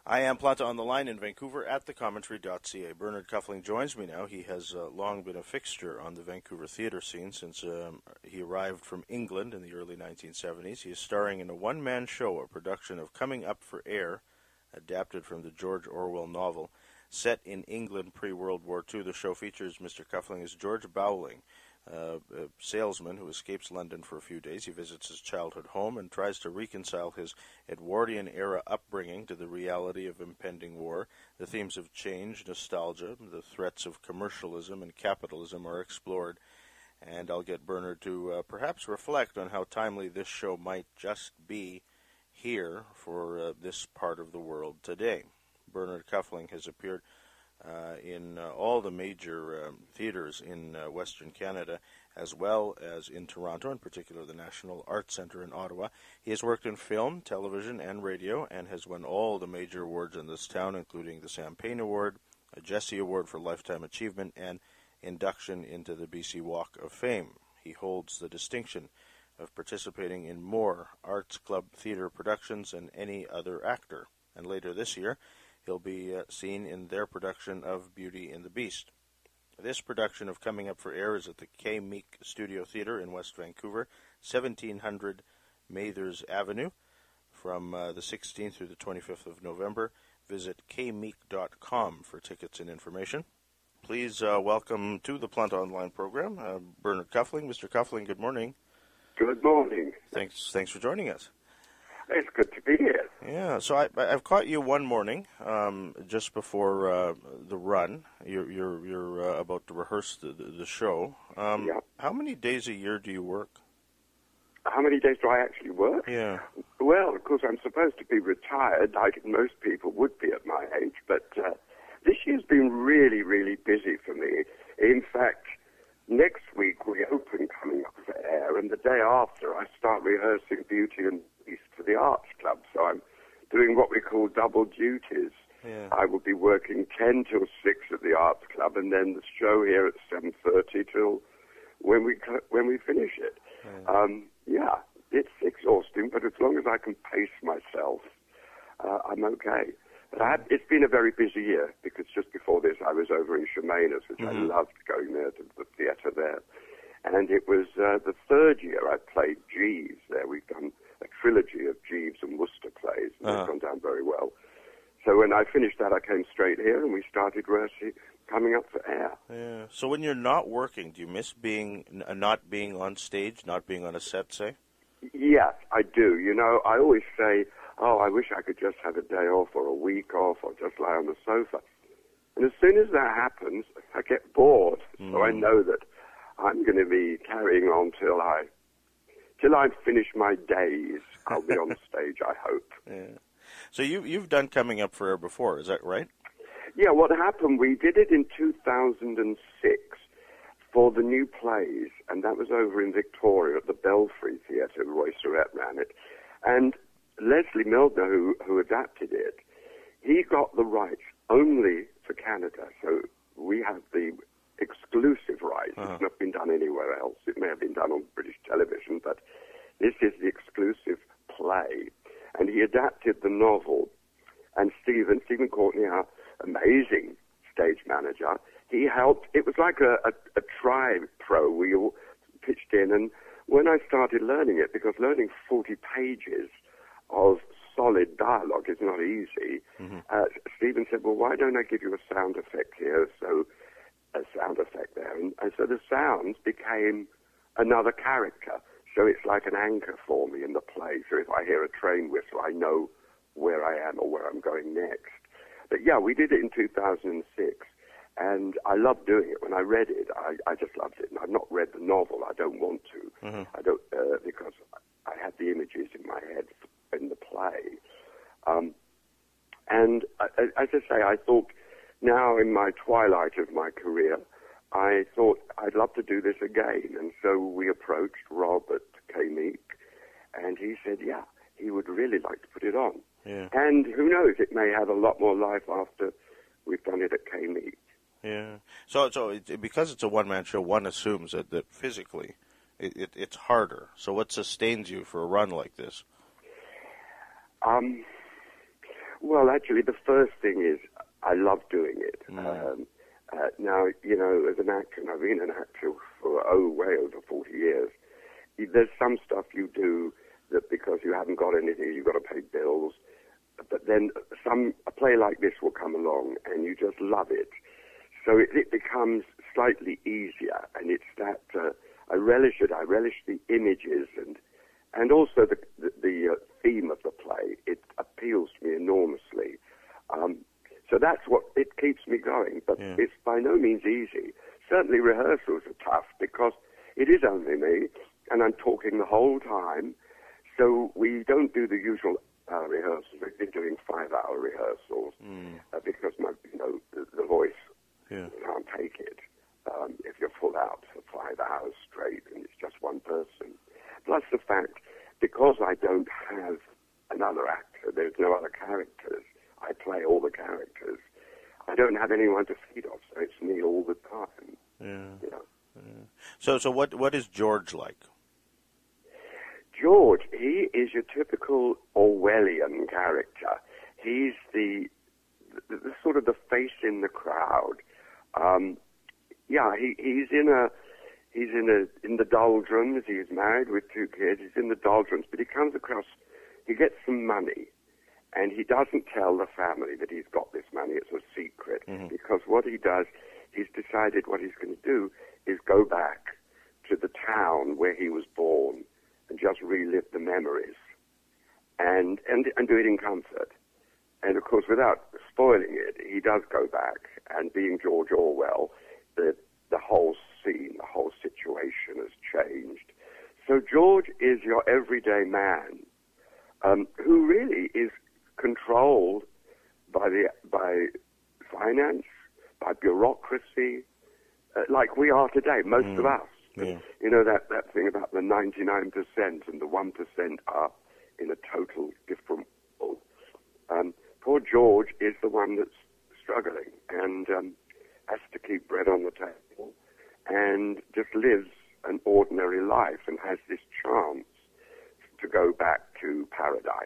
I am Planta on the line in Vancouver at thecommentary.ca. Bernard Cuffling joins me now. He has long been a fixture on the Vancouver theatre scene since he arrived from England in the early 1970s. He is starring in a one-man show, a production of Coming Up for Air, adapted from the George Orwell novel. Set in England pre-World War II, the show features Mr. Cuffling as George Bowling, a salesman who escapes London for a few days. He visits his childhood home and tries to reconcile his Edwardian-era upbringing to the reality of impending war. The themes of change, nostalgia, the threats of commercialism and capitalism are explored. And I'll get Bernard to perhaps reflect on how timely this show might just be here for this part of the world today. Bernard Cuffling has appeared in all the major theaters in Western Canada, as well as in Toronto, in particular the National Arts Centre in Ottawa. He has worked in film, television, and radio, and has won all the major awards in this town, including the Sam Payne Award, a Jesse Award for Lifetime Achievement, and induction into the BC Walk of Fame. He holds the distinction of participating in more Arts Club theatre productions than any other actor. And later this year, he'll be seen in their production of Beauty and the Beast. This production of Coming Up for Air is at the Kay Meek Studio Theatre in West Vancouver, 1700 Mathers Avenue, from the 16th through the 25th of November. Visit kmeek.com for tickets and information. Please welcome to the Planta Online program, Bernard Cuffling. Mr. Cuffling, good morning. Good morning. Thanks for joining us. It's good to be here. Yeah, so I've caught you one morning, just before the run. You're about to rehearse the show. Yeah. How many days a year do you work? How many days do I actually work? Yeah. Well, of course, I'm supposed to be retired, like most people would be at my age, but this year's been really, really busy for me. In fact, next week we open Coming Up for Air, and the day after I start rehearsing Beauty and the Beast for the Arts Club. So I'm doing what we call double duties. Yeah. I will be working 10 till 6 at the Arts Club, and then the show here at 7:30 till when we finish it. Yeah, it's exhausting, but as long as I can pace myself, I'm okay. But it's been a very busy year, because just before this I was over in Chemainus, which I loved going there to the theatre there. And it was the third year I played Jeeves there. We've done a trilogy of Jeeves and Worcester plays, and they've gone down very well. So when I finished that, I came straight here, and we started rehearsing Coming Up for Air. Yeah. So when you're not working, do you miss not being on stage, not being on a set, say? Yes, I do. You know, I always say, oh, I wish I could just have a day off or a week off or just lie on the sofa. And as soon as that happens, I get bored. So I know that I'm going to be carrying on till I finish my days. I'll be on stage, I hope. Yeah. So you've done Coming Up for Air before, is that right? Yeah, what happened, we did it in 2006 for the new plays, and that was over in Victoria at the Belfry Theatre. Roy Surratt ran it. And Leslie Milner, who adapted it, he got the rights only for Canada. So we have the exclusive rights. It's not been done anywhere else. It may have been done on British television, but this is the exclusive play. And he adapted the novel. And Stephen Courtney, our amazing stage manager, he helped. It was like a tri-pro. We all pitched in. And when I started learning it, because learning 40 pages of solid dialogue is not easy, Stephen said, well, why don't I give you a sound effect here? So a sound effect there. And so the sounds became another character. So it's like an anchor for me in the play. So if I hear a train whistle, I know where I am or where I'm going next. But yeah, we did it in 2006, and I loved doing it. When I read it, I just loved it. And I've not read the novel. I don't want to. I don't, because I had the images in my head in the play. And as I say, I thought now in my twilight of my career, I thought I'd love to do this again. And so we approached Rob at Kay Meek, and he said, yeah, he would really like to put it on. Yeah. And who knows, it may have a lot more life after we've done it at Kay Meek. Yeah. So because it's a one-man show, one assumes that physically it's harder. So what sustains you for a run like this? Well, actually, the first thing is I love doing it. Now, you know, as an actor, and I've been an actor for, way over 40 years, there's some stuff you do that because you haven't got anything, you've got to pay bills, but then a play like this will come along and you just love it. So it becomes slightly easier, and it's that I relish it. I relish the images and also the theme of the play. It appeals to me enormously. So that's what it keeps me going. But it's by no means easy. Certainly rehearsals are tough because it is only me, and I'm talking the whole time. So we don't do the usual rehearsals. We've been doing 5-hour rehearsals because the voice can't take it. If you're full out for 5 hours straight and it's just one person. Plus the fact, because I don't have another actor, there's no other characters, I play all the characters, I don't have anyone to feed off, so it's me all the time. Yeah. You know? Yeah. So what is George like? George, he is your typical Orwellian character. He's the sort of the face in the crowd. He's in the doldrums. He's married with 2 kids. He's in the doldrums, but he gets some money, and he doesn't tell the family that he's got this money. It's a secret, because what he does, he's decided what he's going to do is go back to the town where he was born and just relive the memories and do it in comfort. And of course, without spoiling it, he does go back, and being George Orwell, the whole scene, the whole situation has changed. So George is your everyday man, who really is controlled by finance, by bureaucracy, like we are today, most of us. Yeah. You know, that thing about the 99% and the 1% are in a total different world. Poor George is the one that's struggling and has to keep bread on the table and just lives an ordinary life and has this chance to go back to paradise.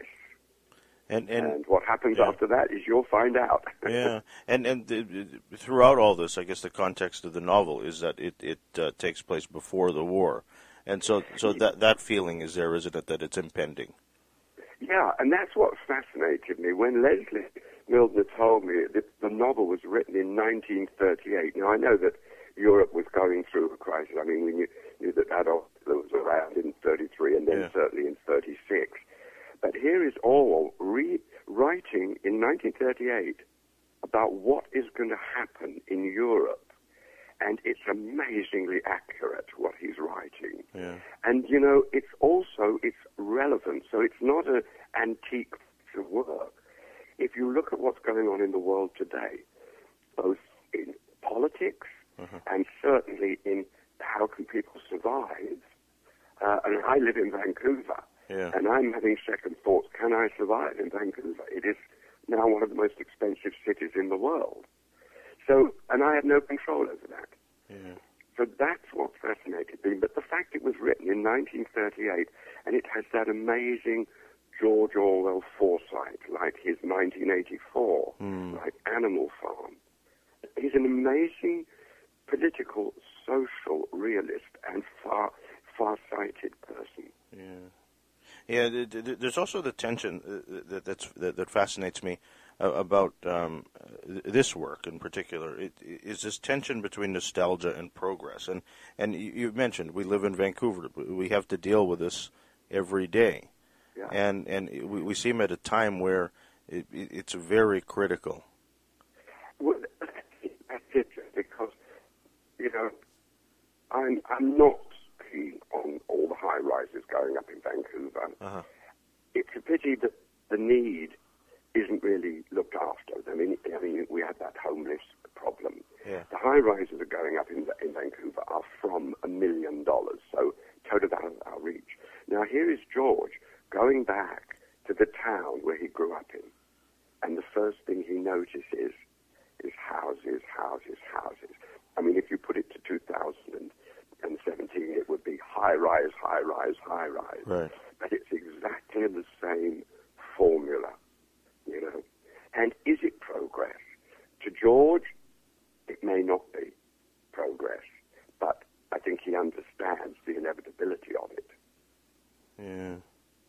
And what happens after that is you'll find out. Yeah, and throughout all this, I guess the context of the novel is that it takes place before the war, and so that feeling is there, isn't it? That it's impending. Yeah, and that's what fascinated me when Leslie Mildner told me that the novel was written in 1938. Now I know that Europe was going through a crisis. I mean, we knew that Adolf Hitler was around in 33, and then certainly in 36. But here is Orwell writing in 1938 about what is going to happen in Europe. And it's amazingly accurate what he's writing. Yeah. And, you know, it's relevant. So it's not an antique piece of work. If you look at what's going on in the world today, both in politics and certainly in how can people survive. And I live in Vancouver. Yeah. And I'm having second thoughts, can I survive in Vancouver? It is now one of the most expensive cities in the world. So, and I have no control over that. Yeah. So that's what fascinated me. But the fact it was written in 1938, and it has that amazing George Orwell foresight, like his 1984, like Animal Farm. He's an amazing political, social realist and far-sighted person. Yeah. Yeah, there's also the tension that fascinates me about this work in particular. It is this tension between nostalgia and progress. And you mentioned we live in Vancouver. We have to deal with this every day. Yeah. And we seem at a time where it's very critical. Well, that's it, because, you know, I'm not keen on all the high-rises going up in Vancouver. It's a pity that the need isn't really looked after. I mean, we have that homeless problem. Yeah. The high-rises are going up in Vancouver are from $1 million, so totally out of our reach. Now, here is George going back to the town where he grew up in, and the first thing he notices is houses, houses, houses. I mean, if you put it to 2017, it would be high-rise, high-rise, high-rise. Right. But it's exactly the same formula, you know. And is it progress? To George, it may not be progress, but I think he understands the inevitability of it. Yeah.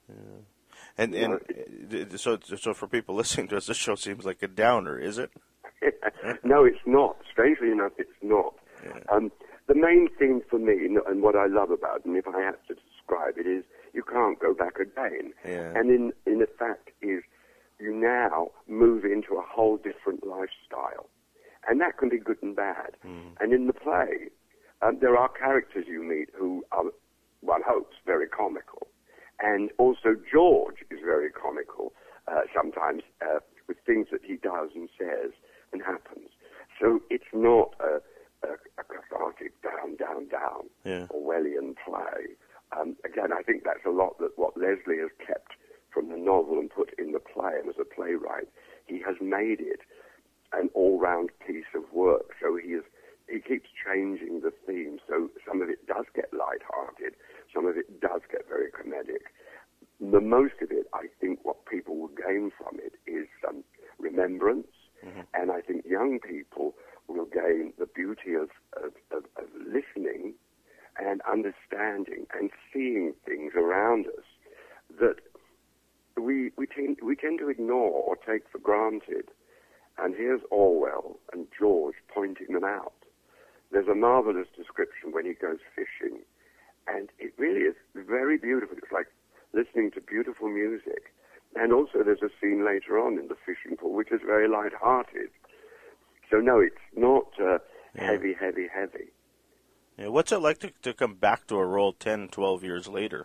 And so for people listening to us, this show seems like a downer, is it? No, it's not. Strangely enough, it's not. Yeah. The main thing for me, and what I love about it, and if I had to describe it, is you can't go back again. Yeah. And in effect is you now move into a whole different lifestyle. And that can be good and bad. And in the play, there are characters you meet who are, one hopes, very comical. And also George is very comical sometimes with things that he does and says and happens. So it's not a cathartic down Orwellian play. Again, I think that's a lot that what Leslie has kept from the novel and put in the play, and as a playwright, he has made it an all-round piece of work. So he keeps changing the theme. So some of it does get light-hearted, some of it does get very comedic. The most of it, I think, what people will gain from it is remembrance, and I think young people will gain the beauty of listening and understanding and seeing things around us that we tend to ignore or take for granted. And here's Orwell and George pointing them out. There's a marvelous description when he goes fishing, and it really is very beautiful. It's like listening to beautiful music. And also there's a scene later on in the fishing pool which is very light-hearted. So no, it's not heavy. Yeah, what's it like to come back to a role 10, 12 years later?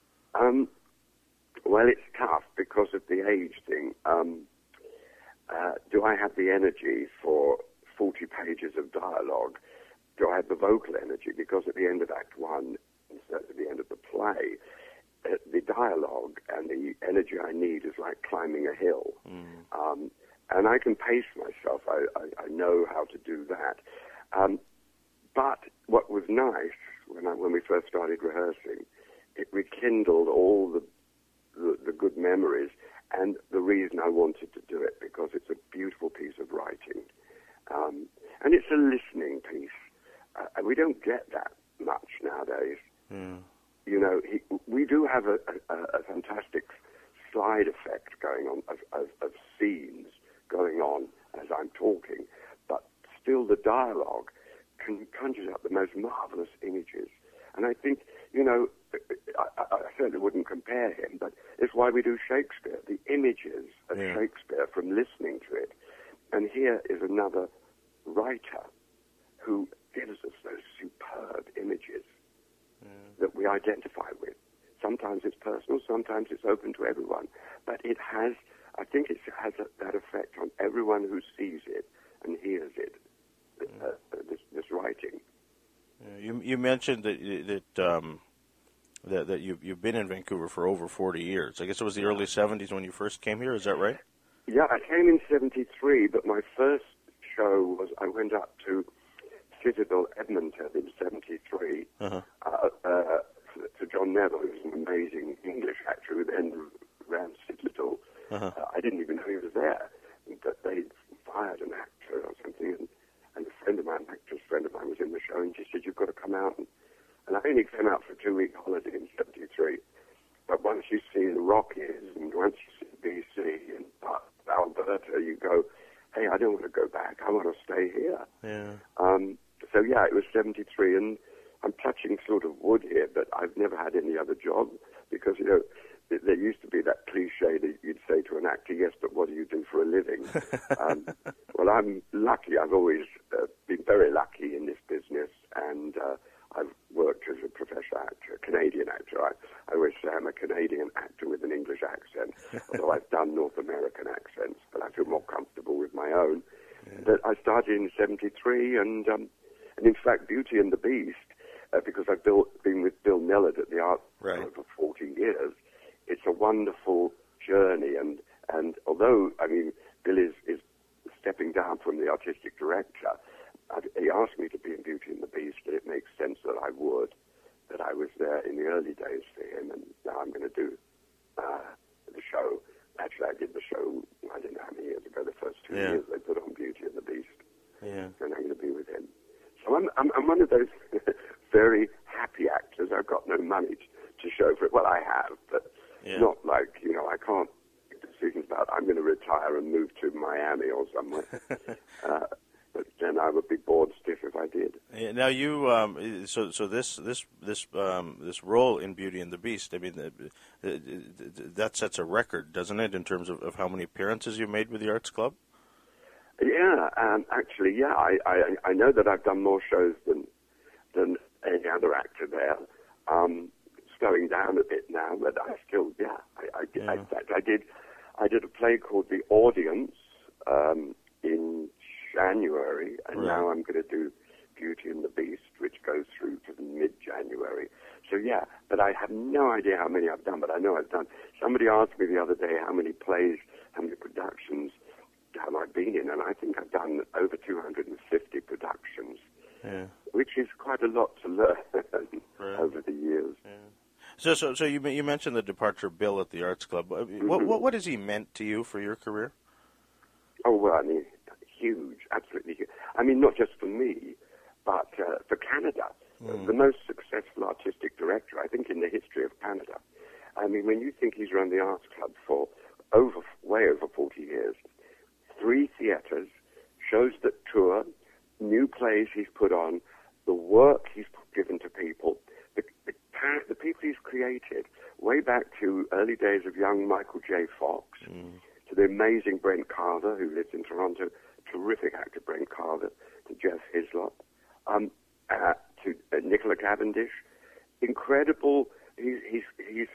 Well, it's tough because of the age thing. Do I have the energy for 40 pages of dialogue? Do I have the vocal energy? Because at the end of Act 1, instead of the end of the play, the dialogue and the energy I need is like climbing a hill. And I can pace myself. I know how to do that. But what was nice when we first started rehearsing, it rekindled all the good memories and the reason I wanted to do it, because it's a beautiful piece of writing. And it's a listening piece. And we don't get that much nowadays. You know, we do have a fantastic slide effect going on of scenes going on as I'm talking, but still the dialogue conjures up the most marvelous images. And I think, you know, I certainly wouldn't compare him, but it's why we do Shakespeare, the images of Shakespeare from listening to it. And here is another writer who gives us those superb images that we identify with. Sometimes it's personal, sometimes it's open to everyone. But it has, I think it has that effect on everyone who sees it and hears it, this writing. You mentioned that you've been in Vancouver for over 40 years. I guess it was the early 70s when you first came here, is that right? Yeah, I came in 73, but my first show was I went up to Citadel Edmonton in 73 to John Neville, who was an amazing English actor who then ran Citadel. I didn't even know he was there, but they fired an actor or something, and a friend of mine, an actress friend of mine, was in the show, and she said, "You've got to come out." And I only came out for a 2-week holiday in 73. But once you see the Rockies and once you see BC and Alberta, you go, hey, I don't want to go back. I want to stay here. Yeah. So, yeah, it was 73. And I'm touching sort of wood here, but I've never had any other job because, you know, there used to be that cliche that you'd say to an actor, yes, but what do you do for a living? Well, I'm lucky. I've always been very lucky in this business, and I've worked as a professional actor, a Canadian actor. I always say I'm a Canadian actor with an English accent, although I've done North American accents, but I feel more comfortable with my own. Yeah. But I started in 73, and in fact, Beauty and the Beast, because I've been with Bill Millard at the Art for 40 years, it's a wonderful journey. And although, I mean, Bill is stepping down from the artistic director, he asked me to be in Beauty and the Beast, but it makes sense that I would, that I was there in the early days for him, and now I'm going to do the show. Actually, I did the show I don't know how many years ago, the first 2 Yeah. years they put on Beauty and the Beast, Yeah. and I'm going to be with him. So I'm one of those very happy actors. I've got no money to show for it. Well, I have, but Yeah. not like, I can't make decisions about I'm going to retire and move to Miami or somewhere. But then I would be bored stiff if I did. Yeah, now you so this role in Beauty and the Beast, I mean, that sets a record, doesn't it, in terms of how many appearances you made with the Arts Club? Yeah, actually, yeah. I know that I've done more shows than any other actor there. Slowing down a bit now, but I still, yeah. Yeah. In fact, I did a play called The Audience in January, and Right. now I'm going to do Beauty and the Beast, which goes through to the mid-January. So yeah, but I have no idea how many I've done, but I know I've done. Somebody asked me the other day how many plays, how many productions have I been in, and I think I've done over 250 productions, Yeah. which is quite a lot to learn Right. over the years. Yeah. So you mentioned the departure of Bill at the Arts Club. What has he meant to you for your career? Oh, well, I mean, huge, absolutely huge. I mean, not just for me, but for Canada. The most successful artistic director, I think, in the history of Canada. I mean, when you think he's run the Arts Club for way over 40 years, 3 theatres, shows that tour, new plays he's put on, the work he's given to people, the people he's created, way back to early days of young Michael J. Fox, to the amazing Brent Carver, who lives in Toronto, terrific actor Brent Carver, to Jeff Hislop, to Nicola Cavendish, incredible. He's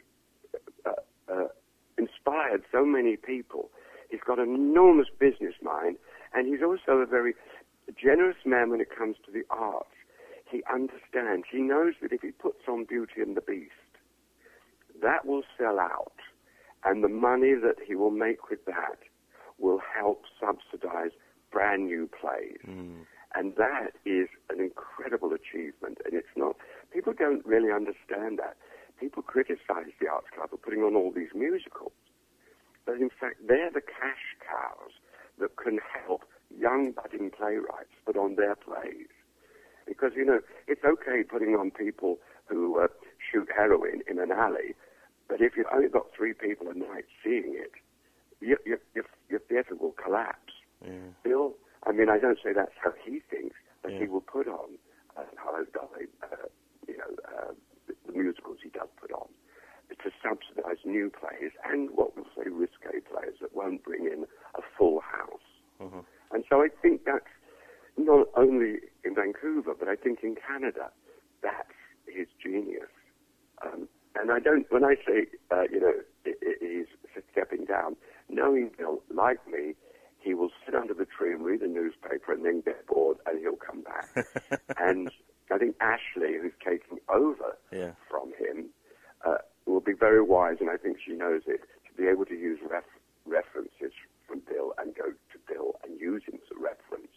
inspired so many people. He's got an enormous business mind, and he's also a very generous man when it comes to the arts. He understands. He knows that if he puts on Beauty and the Beast, that will sell out, and the money that he will make with that will help subsidize brand new plays. And that is an incredible achievement, and it's not, people don't really understand that. People criticize the Arts Club for putting on all these musicals, but in fact, they're the cash cows that can help young budding playwrights put on their plays. Because, it's okay putting on people who shoot heroin in an alley, but if you've only got 3 people a night seeing it, your theatre will collapse. Bill, I mean, I don't say that's how he thinks, but he will put on Hello Dolly, the musicals he does put on, to subsidize new plays and what we'll say risque plays that won't bring in a full house. And so I think that's not only in Vancouver, but I think in Canada, that's his genius. And I don't, when I say, he's stepping down, knowing Bill, like me, he will sit under the tree and read a newspaper and then get bored and he'll come back. And I think Ashley, who's taking over from him, will be very wise, and I think she knows it, to be able to use references from Bill and go to Bill and use him as a reference.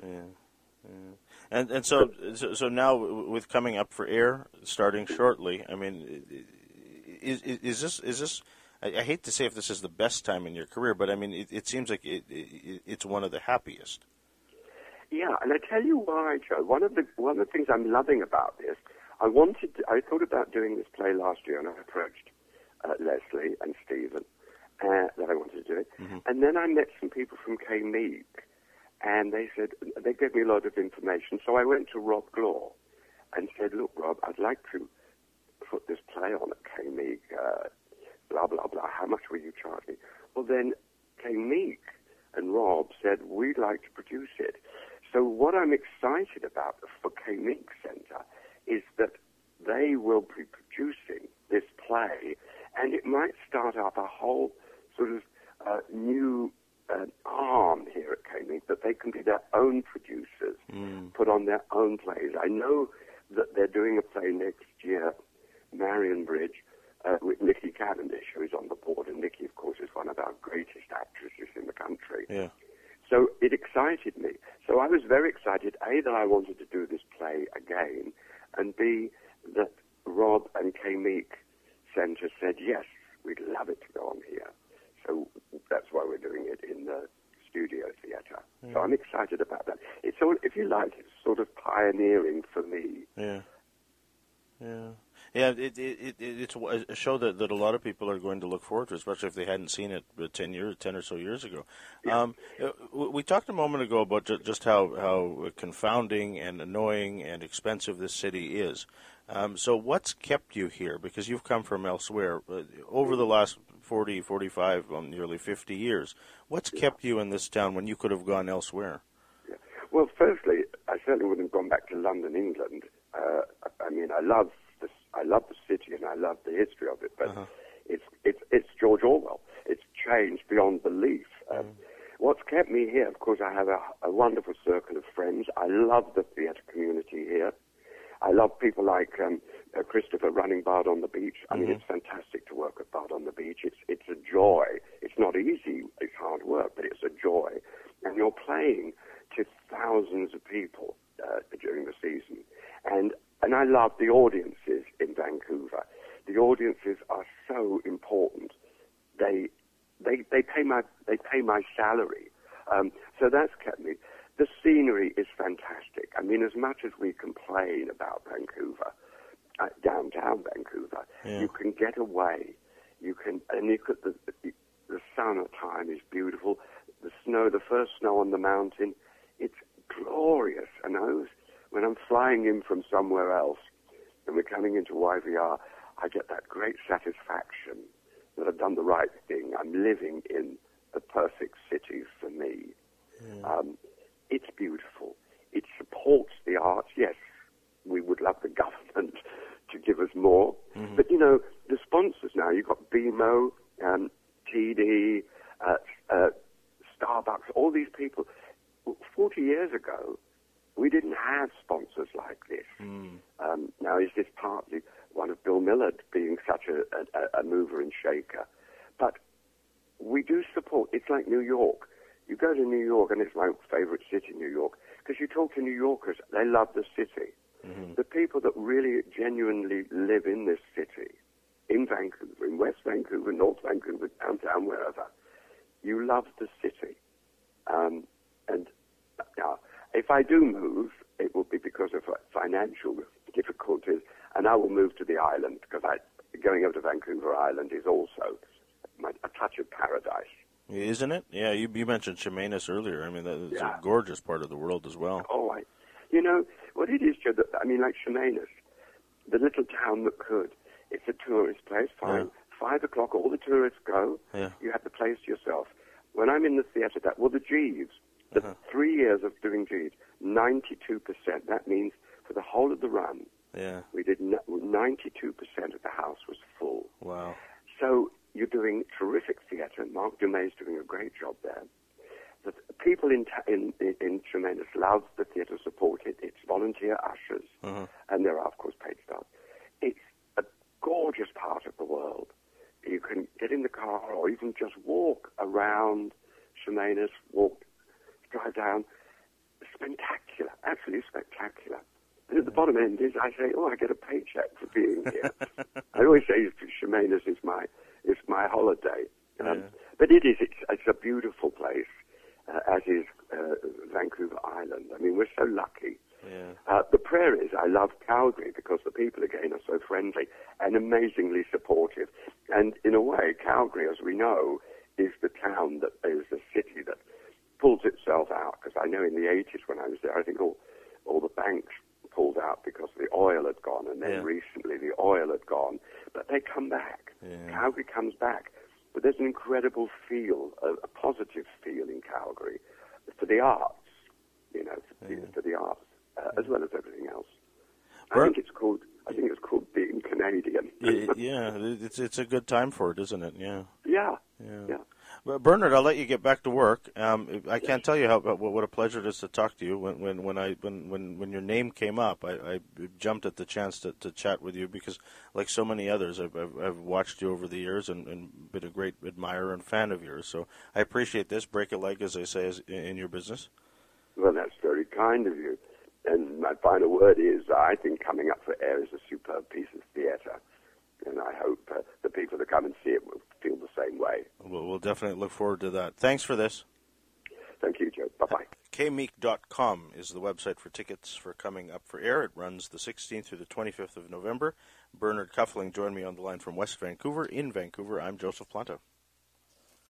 And so now with coming up for air starting shortly, I mean, is this? I hate to say if this is the best time in your career, but I mean, it seems like it's one of the happiest. Yeah, and I tell you why, Joe. One of the things I'm loving about this, I thought about doing this play last year, and I approached Leslie and Stephen that I wanted to do it, and then I met some people from K-Meek. And they gave me a lot of information. So I went to Rob Glaw and said, look, Rob, I'd like to put this play on at K-Meek, blah, blah, blah. How much will you charge me? Well, then K-Meek and Rob said, we'd like to produce it. So what I'm excited about for K-Meek Centre is that they will be producing this play, and it might start up a whole sort of new arm here at K-Meek, that they can be their own producers, put on their own plays. I know that they're doing a play next year, Marion Bridge, with Nikki Cavendish, who is on the board, and Nikki, of course, is one of our greatest actresses in the country. Yeah. So it excited me. So I was very excited, A, that I wanted to do this play again, and B, that Rob and K-Meek Centre said, yes, we'd love it to go on here. So that's why we're doing it in the studio theatre. So I'm excited about that. It's all, if you like, it's sort of pioneering for me. Yeah. It's a show that a lot of people are going to look forward to, especially if they hadn't seen it 10 or so years ago. Yeah. We talked a moment ago about just how confounding and annoying and expensive this city is. So what's kept you here? Because you've come from elsewhere over the last 40, 45, nearly 50 years. What's kept you in this town when you could have gone elsewhere? Yeah. Well, firstly, I certainly wouldn't have gone back to London, England. I mean, I love the city and I love the history of it, but it's George Orwell. It's changed beyond belief. What's kept me here, of course, I have a wonderful circle of friends. I love the theatre community here. I love people like Christopher running Bard on the Beach. I mean, it's fantastic to work with Bard on the Beach. It's a joy. It's not easy. It's hard work, but it's a joy. And you're playing to thousands of people during the season. And I love the audiences in Vancouver. The audiences are so important. They pay my salary. So that's kept me. The scenery is fantastic. I mean, as much as we complain about Vancouver, downtown Vancouver, you can get away. The summertime is beautiful. The snow, the first snow on the mountain, it's glorious. And when I'm flying in from somewhere else and we're coming into YVR, I get that great satisfaction that I've done the right thing. I'm living in the perfect city for me. It's beautiful. It supports the arts. Yes, we would love the government to give us more. But, you know, the sponsors now, you've got BMO, TD, Starbucks, all these people. 40 years ago, we didn't have sponsors like this. Now, is this partly one of Bill Millard being such a mover and shaker? But we do support. It's like New York. You go to New York, and it's my favorite city, New York, because you talk to New Yorkers, they love the city. The people that really genuinely live in this city, in Vancouver, in West Vancouver, North Vancouver, downtown, wherever, you love the city. And now, if I do move, it will be because of financial difficulties, and I will move to the island, because going over to Vancouver Island is also a touch of paradise. Isn't it? Yeah, you mentioned Chemainus earlier. I mean, that's a gorgeous part of the world as well. Oh, you know, what it is, Joe, I mean, like Chemainus, the little town that could. It's a tourist place, fine. 5 o'clock, all the tourists go. You have the place to yourself. When I'm in the theatre, the Jeeves, the 3 years of doing Jeeves, 92%. That means for the whole of the run, we did 92% of the house was full. Wow. So you're doing terrific theatre. Mark Dumais is doing a great job there. The people in Chemainus love the theatre, support it. It's volunteer ushers, and there are, of course, paid staff. It's a gorgeous part of the world. You can get in the car or even just walk around Chemainus, drive down. Spectacular, absolutely spectacular. And at the bottom end is, I say, I get a paycheck for being here. I always say Chemainus is my holiday. But it's a beautiful place, as is Vancouver Island. I mean, we're so lucky. The prairies, I love Calgary because the people, again, are so friendly and amazingly supportive. And in a way, Calgary, as we know, is the town that is the city that pulls itself out. Because I know in the 80s when I was there, I think all the banks pulled out because the oil had gone, and then recently the oil had gone. But they come back. Calgary comes back. But there's an incredible feel, a positive feel in Calgary for the arts, you know, for the arts, as well as everything else. I think it's called being Canadian. It's a good time for it, isn't it? Yeah. Well, Bernard, I'll let you get back to work. I can't tell you what a pleasure it is to talk to you. When your name came up, I jumped at the chance to chat with you because, like so many others, I've watched you over the years and been a great admirer and fan of yours. So I appreciate this. Break a leg, as they say, in your business. Well, that's very kind of you. And my final word is, I think Coming Up for Air is a superb piece of theatre. And I hope the people that come and see it will feel the same way. We'll definitely look forward to that. Thanks for this. Thank you, Joe. Bye-bye. kmeek.com is the website for tickets for Coming Up for Air. It runs the 16th through the 25th of November. Bernard Kuffling joined me on the line from West Vancouver. In Vancouver, I'm Joseph Planta.